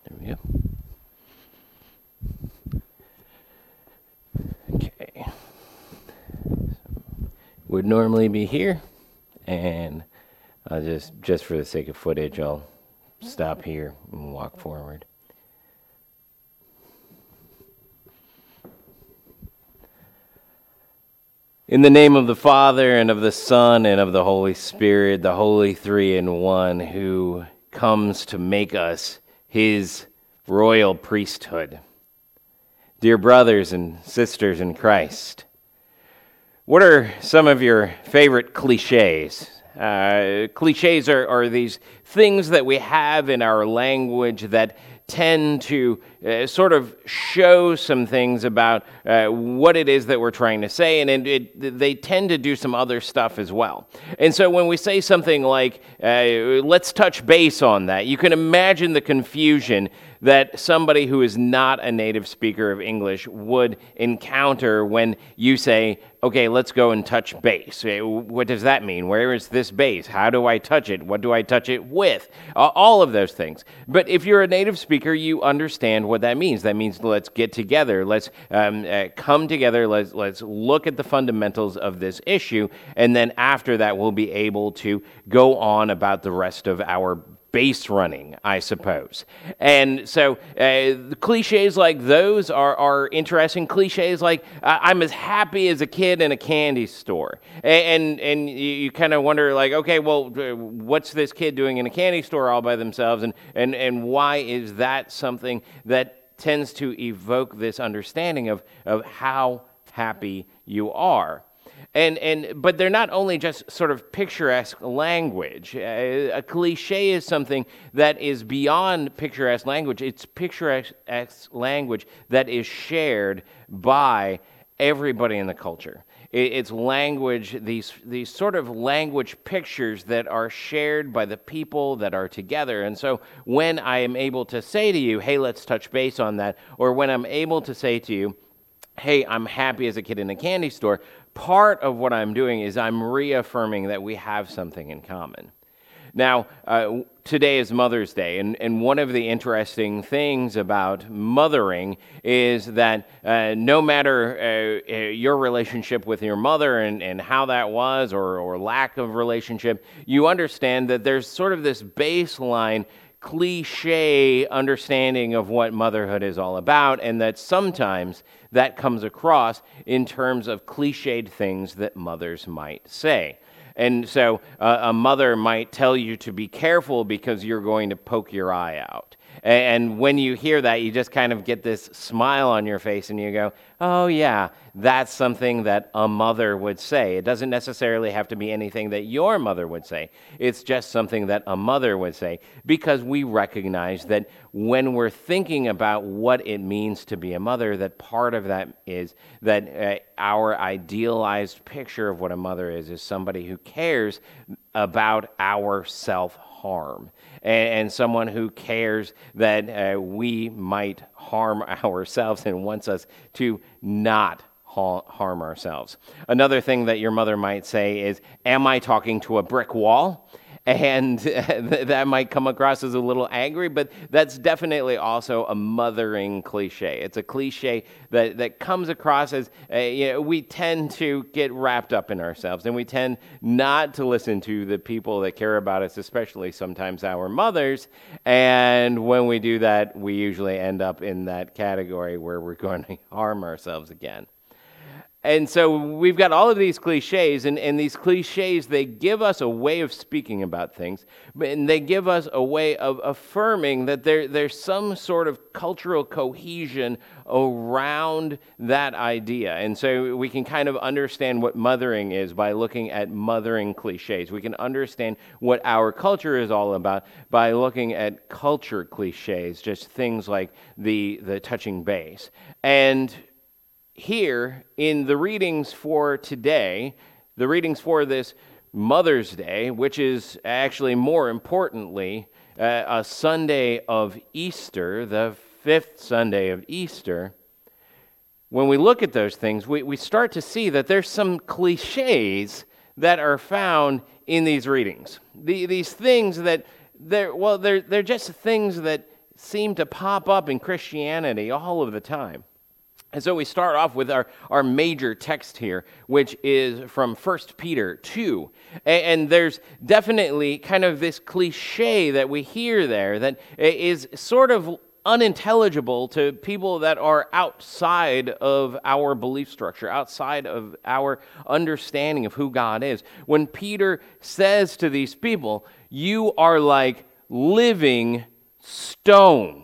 There we go. Okay. Would normally be here, and I'll just for the sake of footage, I'll stop here and walk forward. In the name of the Father, and of the Son, and of the Holy Spirit, the Holy Three in One, who comes to make us His royal priesthood. Dear brothers and sisters in Christ, what are some of your favorite cliches? Cliches are these things that we have in our language that tend to sort of show some things about what it is that we're trying to say, and they tend to do some other stuff as well. And so when we say something like, let's touch base on that, you can imagine the confusion that somebody who is not a native speaker of English would encounter when you say, okay, let's go and touch base. What does that mean? Where is this base? How do I touch it? What do I touch it with? All of those things. But if you're a native speaker, you understand what that means. That means let's get together. Let's come together. Let's look at the fundamentals of this issue. And then after that, we'll be able to go on about the rest of our base running, I suppose. And so cliches like those are interesting. Cliches like, I'm as happy as a kid in a candy store. And you kind of wonder, like, okay, well, what's this kid doing in a candy store all by themselves? And why is that something that tends to evoke this understanding of how happy you are? But they're not only just sort of picturesque language. A cliche is something that is beyond picturesque language. It's picturesque language that is shared by everybody in the culture. It's language, these sort of language pictures that are shared by the people that are together. And so when I am able to say to you, hey, let's touch base on that, or when I'm able to say to you, hey, I'm happy as a kid in a candy store, part of what I'm doing is I'm reaffirming that we have something in common. Now, today is Mother's Day, and one of the interesting things about mothering is that no matter your relationship with your mother and how that was, or lack of relationship, you understand that there's sort of this baseline cliche understanding of what motherhood is all about, and that sometimes that comes across in terms of cliched things that mothers might say. And so a mother might tell you to be careful because you're going to poke your eye out. And when you hear that, you just kind of get this smile on your face and you go, oh yeah, that's something that a mother would say. It doesn't necessarily have to be anything that your mother would say. It's just something that a mother would say, because we recognize that when we're thinking about what it means to be a mother, that part of that is that our idealized picture of what a mother is somebody who cares about our self-harm. And someone who cares that we might harm ourselves and wants us to not harm ourselves. Another thing that your mother might say is, am I talking to a brick wall? And that might come across as a little angry, but that's definitely also a mothering cliche. It's a cliche that comes across as, we tend to get wrapped up in ourselves, and we tend not to listen to the people that care about us, especially sometimes our mothers. And when we do that, we usually end up in that category where we're going to harm ourselves again. And so we've got all of these cliches, and these cliches, they give us a way of speaking about things, and they give us a way of affirming that there's some sort of cultural cohesion around that idea. And so we can kind of understand what mothering is by looking at mothering cliches. We can understand what our culture is all about by looking at culture cliches, just things like the touching base. And here in the readings for today, the readings for this Mother's Day, which is actually more importantly a Sunday of Easter, the fifth Sunday of Easter, when we look at those things, we start to see that there's some cliches that are found in these readings. These things that they're just things that seem to pop up in Christianity all of the time. And so we start off with our major text here, which is from 1 Peter 2. And there's definitely kind of this cliche that we hear there that is sort of unintelligible to people that are outside of our belief structure, outside of our understanding of who God is. When Peter says to these people, you are like living stones.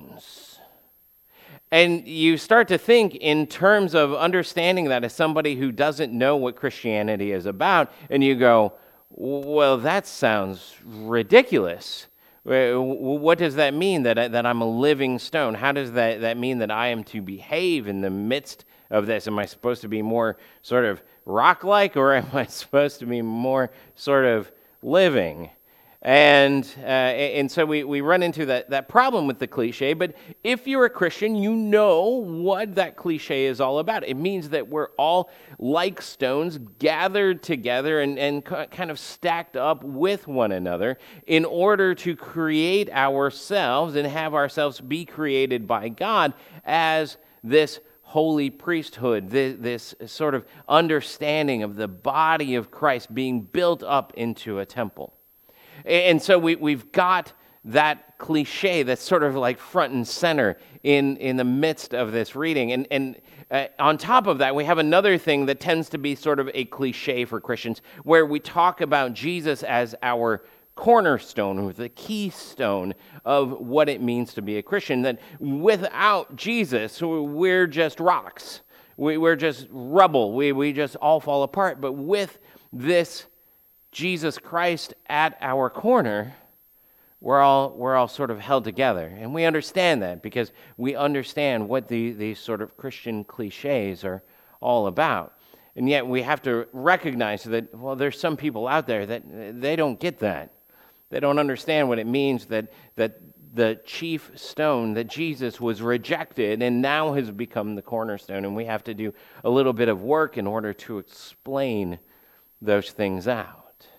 And you start to think in terms of understanding that as somebody who doesn't know what Christianity is about, and you go, well, that sounds ridiculous. What does that mean, that I'm a living stone? How does that mean that I am to behave in the midst of this? Am I supposed to be more sort of rock-like, or am I supposed to be more sort of living? And so we run into that problem with the cliche, but if you're a Christian, you know what that cliche is all about. It means that we're all like stones gathered together and kind of stacked up with one another in order to create ourselves and have ourselves be created by God as this holy priesthood, this sort of understanding of the body of Christ being built up into a temple. And so we've got that cliche that's sort of like front and center in the midst of this reading. And on top of that, we have another thing that tends to be sort of a cliche for Christians, where we talk about Jesus as our cornerstone, or the keystone of what it means to be a Christian, that without Jesus, we're just rocks. We're just rubble. We just all fall apart. But with this Jesus Christ at our corner, we're all sort of held together. And we understand that because we understand what these sort of Christian cliches are all about. And yet we have to recognize that, well, there's some people out there that they don't get that. They don't understand what it means that the chief stone, that Jesus was rejected and now has become the cornerstone. And we have to do a little bit of work in order to explain those things out.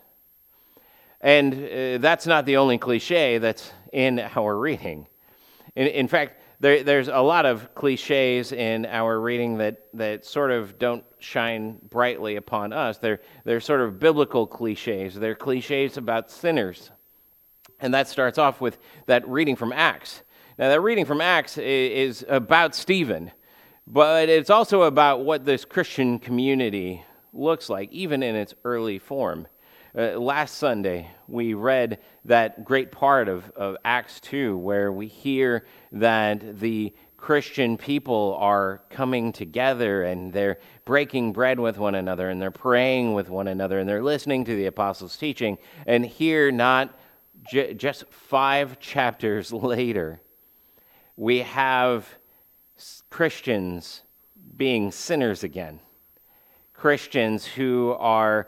And that's not the only cliche that's in our reading. In fact, there's a lot of cliches in our reading that sort of don't shine brightly upon us. They're sort of biblical cliches. They're cliches about sinners. And that starts off with that reading from Acts. Now, that reading from Acts is about Stephen, but it's also about what this Christian community looks like, even in its early form. Last Sunday, we read that great part of Acts 2, where we hear that the Christian people are coming together and they're breaking bread with one another and they're praying with one another and they're listening to the apostles' teaching. And here, not just 5 chapters later, we have Christians being sinners again. Christians who are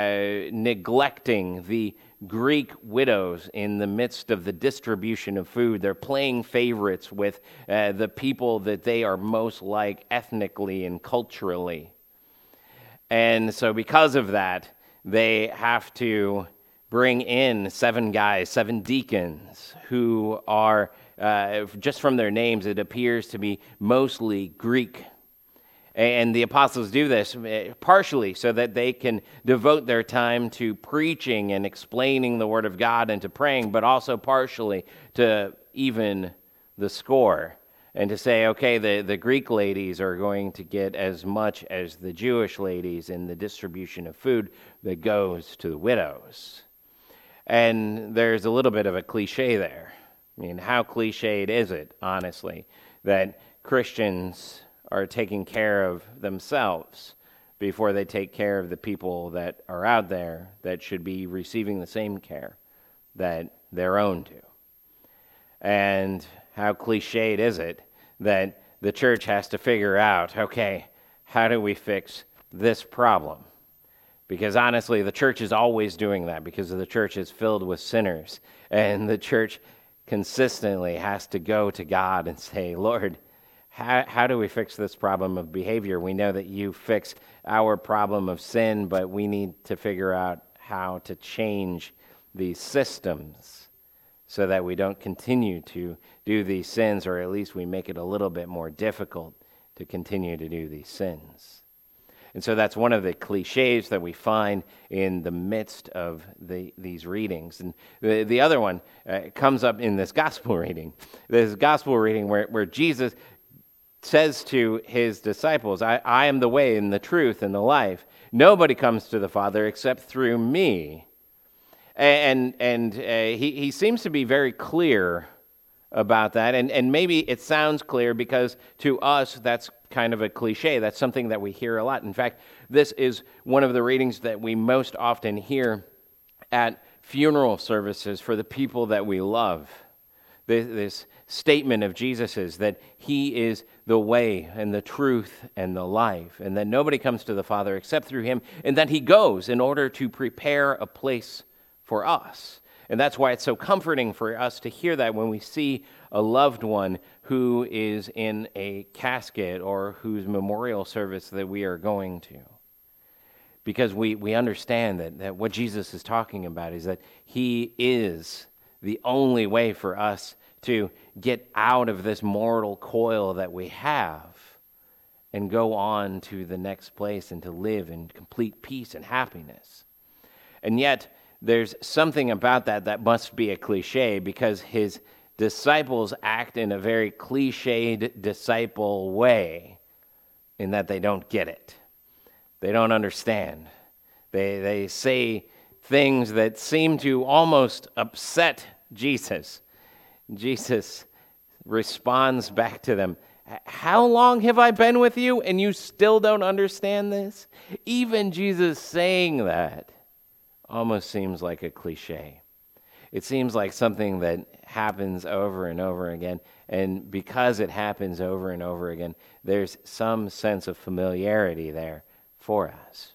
neglecting the Greek widows in the midst of the distribution of food. They're playing favorites with the people that they are most like ethnically and culturally. And so because of that, they have to bring in 7 guys, 7 deacons, who are, just from their names, it appears to be mostly Greek. And the apostles do this partially so that they can devote their time to preaching and explaining the Word of God and to praying, but also partially to even the score and to say, okay, the Greek ladies are going to get as much as the Jewish ladies in the distribution of food that goes to the widows. And there's a little bit of a cliche there. I mean, how cliched is it, honestly, that Christians are taking care of themselves before they take care of the people that are out there that should be receiving the same care that their own do? And how cliched is it that the church has to figure out, okay, how do we fix this problem? Because honestly, the church is always doing that because the church is filled with sinners. And the church consistently has to go to God and say, Lord, how do we fix this problem of behavior? We know that you fix our problem of sin, but we need to figure out how to change these systems so that we don't continue to do these sins, or at least we make it a little bit more difficult to continue to do these sins. And so that's one of the cliches that we find in the midst of these readings. And the other one comes up in this gospel reading. This gospel reading where Jesus says to his disciples, I am the way and the truth and the life. Nobody comes to the Father except through me. And he seems to be very clear about that. And maybe it sounds clear because to us that's kind of a cliche. That's something that we hear a lot. In fact, this is one of the readings that we most often hear at funeral services for the people that we love. This statement of Jesus's that he is the way and the truth and the life, and that nobody comes to the Father except through him, and that he goes in order to prepare a place for us. And that's why it's so comforting for us to hear that when we see a loved one who is in a casket or whose memorial service that we are going to. Because we understand that what Jesus is talking about is that he is the only way for us to get out of this mortal coil that we have and go on to the next place and to live in complete peace and happiness. And yet, there's something about that must be a cliche, because his disciples act in a very cliched disciple way in that they don't get it. They don't understand. They say things that seem to almost upset Jesus. Jesus responds back to them, how long have I been with you and you still don't understand this? Even Jesus saying that almost seems like a cliche. It seems like something that happens over and over again, and because it happens over and over again, there's some sense of familiarity there for us.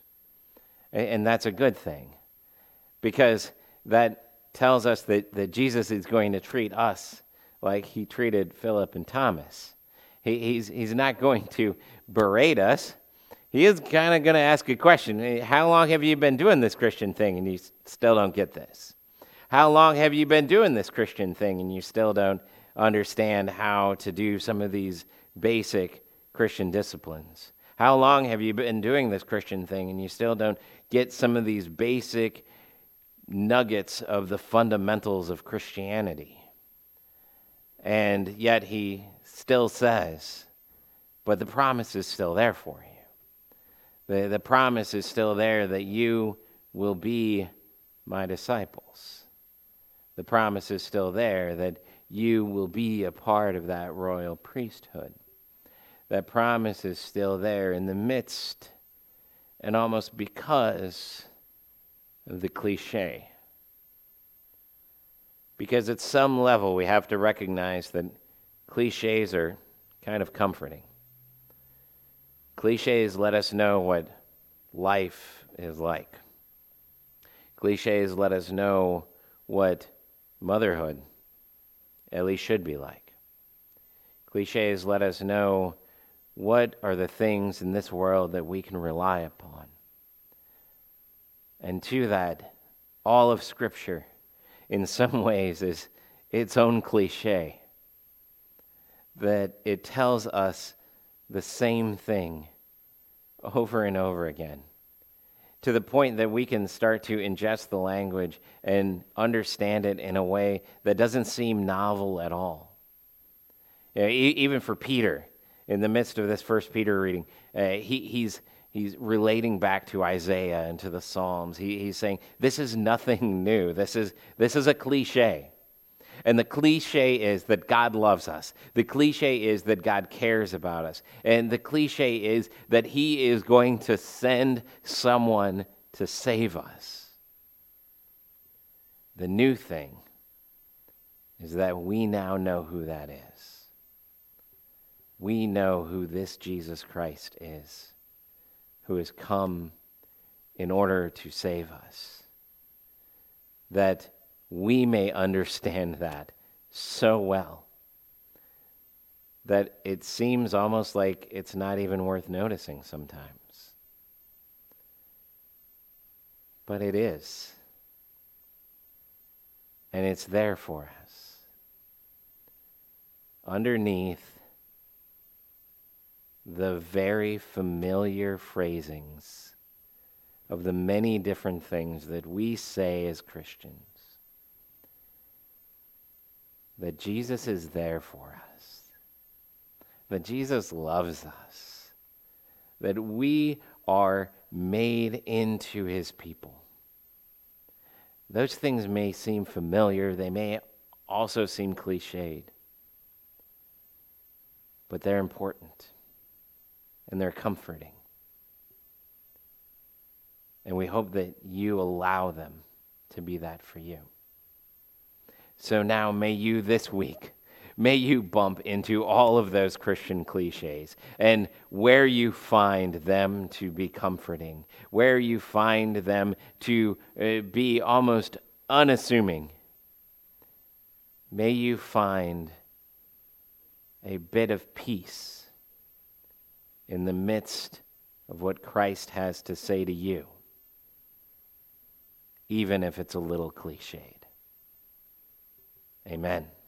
And that's a good thing, because that tells us that Jesus is going to treat us like he treated Philip and Thomas. He's not going to berate us. He is kind of going to ask a question. How long have you been doing this Christian thing and you still don't get this? How long have you been doing this Christian thing and you still don't understand how to do some of these basic Christian disciplines? How long have you been doing this Christian thing and you still don't get some of these basic nuggets of the fundamentals of Christianity? And yet he still says, but the promise is still there for you. The promise is still there that you will be my disciples. The promise is still there that you will be a part of that royal priesthood. That promise is still there in the midst and almost because of the cliche. Because at some level we have to recognize that cliches are kind of comforting. Cliches let us know what life is like. Cliches let us know what motherhood at least should be like. Cliches let us know what are the things in this world that we can rely upon. And to that, all of Scripture, in some ways, is its own cliche. That it tells us the same thing over and over again, to the point that we can start to ingest the language and understand it in a way that doesn't seem novel at all. Even for Peter, in the midst of this First Peter reading, he's relating back to Isaiah and to the Psalms. He's saying, this is nothing new. This is a cliche. And the cliche is that God loves us. The cliche is that God cares about us. And the cliche is that he is going to send someone to save us. The new thing is that we now know who that is. We know who this Jesus Christ is, who has come in order to save us. That we may understand that so well that it seems almost like it's not even worth noticing sometimes. But it is. And it's there for us. Underneath the very familiar phrasings of the many different things that we say as Christians, that Jesus is there for us, that Jesus loves us, that we are made into his people. Those things may seem familiar, they may also seem cliched, but they're important and they're comforting. And we hope that you allow them to be that for you. So now may you this week, may you bump into all of those Christian cliches, and where you find them to be comforting, where you find them to be almost unassuming, may you find a bit of peace in the midst of what Christ has to say to you, even if it's a little cliched. Amen.